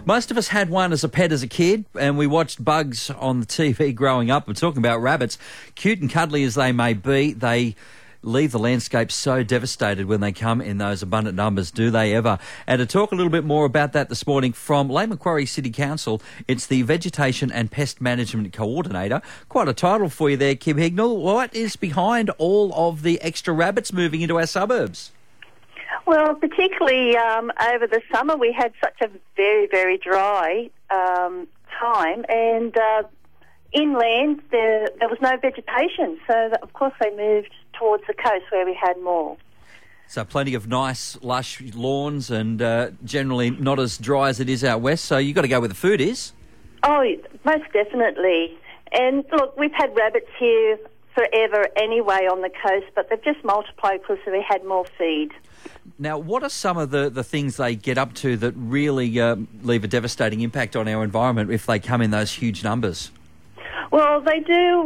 Most of us had one as a pet as a kid, and we watched bugs on the TV growing up. We're talking about rabbits. Cute and cuddly as they may be, they leave the landscape so devastated when they come in those abundant numbers, do they ever? And to talk a little bit more about that this morning from Lake Macquarie City Council, it's the Vegetation and Pest Management Coordinator. Quite a title for you there, Kim Hignell. What is behind all of the extra rabbits moving into our suburbs? Well, particularly over the summer, we had such a very, very dry time, and inland there was no vegetation, so of course they moved towards the coast where we had more. So plenty of nice, lush lawns and generally not as dry as it is out west, so you've got to go where the food is. Oh, most definitely. And look, we've had rabbits here forever anyway on the coast, but they've just multiplied because we had more feed. Now, what are some of the things they get up to that really leave a devastating impact on our environment if they come in those huge numbers? Well, they do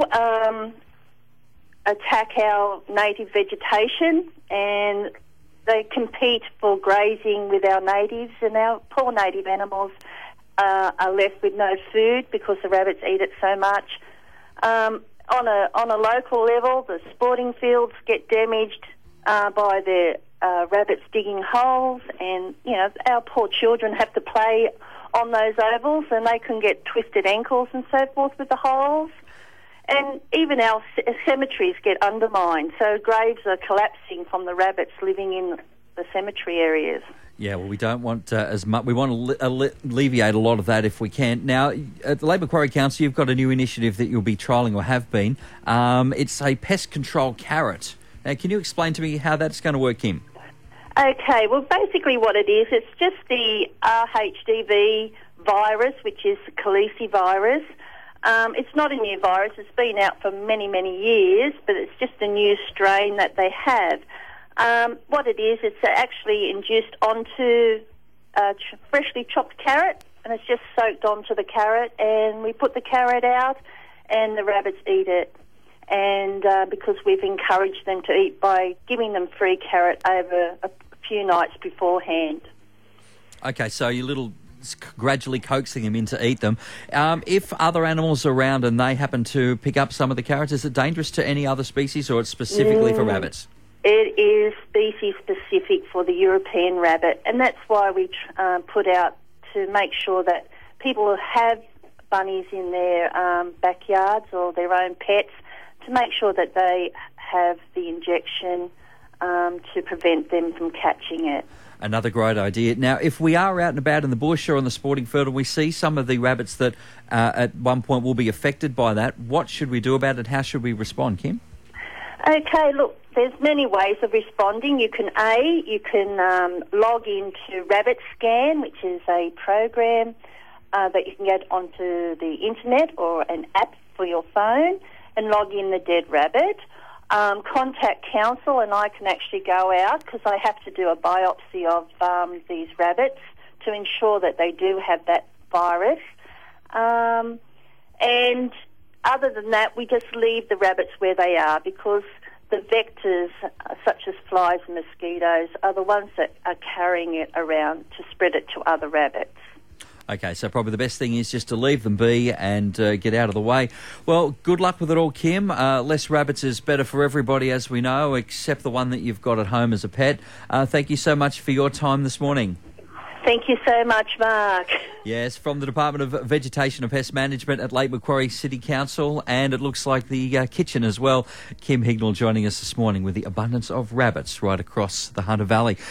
attack our native vegetation, and they compete for grazing with our natives, and our poor native animals are left with no food because the rabbits eat it so much. On a local level, the sporting fields get damaged by the rabbits digging holes, and our poor children have to play on those ovals, and they can get twisted ankles and so forth with the holes. And even our cemeteries get undermined, so graves are collapsing from the rabbits living in the cemetery areas. Yeah, well, we don't want as much. We want to alleviate a lot of that if we can. Now, at the Lake Macquarie Council, you've got a new initiative that you'll be trialling or have been. It's a pest control carrot. Now, can you explain to me how that's going to work, Kim? Okay, well, basically what it is, it's just the RHDV virus, which is the Khaleesi virus. It's not a new virus. It's been out for many, many years, but it's just a new strain that they have. What it is, it's actually induced onto freshly chopped carrot, and it's just soaked onto the carrot, and we put the carrot out, and the rabbits eat it. And because we've encouraged them to eat by giving them free carrot over a few nights beforehand. Okay, so you're gradually coaxing them in to eat them. If other animals are around and they happen to pick up some of the carrots, is it dangerous to any other species, or it's specifically for rabbits? It is species-specific for the European rabbit, and that's why we put out to make sure that people who have bunnies in their backyards or their own pets, to make sure that they have the injection to prevent them from catching it. Another great idea. Now, if we are out and about in the bush or on the sporting field and we see some of the rabbits that at one point will be affected by that, what should we do about it? How should we respond, Kim? Okay, look, there's many ways of responding. You can log into Rabbit Scan, which is a program that you can get onto the internet or an app for your phone, and log in the dead rabbit. Contact council, and I can actually go out because I have to do a biopsy of these rabbits to ensure that they do have that virus. And other than that, we just leave the rabbits where they are, because the vectors, such as flies and mosquitoes, are the ones that are carrying it around to spread it to other rabbits. Okay, so probably the best thing is just to leave them be and get out of the way. Well, good luck with it all, Kim. Less rabbits is better for everybody, as we know, except the one that you've got at home as a pet. Thank you so much for your time this morning. Thank you so much, Mark. Yes, from the Department of Vegetation and Pest Management at Lake Macquarie City Council, and it looks like the kitchen as well. Kim Hignell joining us this morning with the abundance of rabbits right across the Hunter Valley.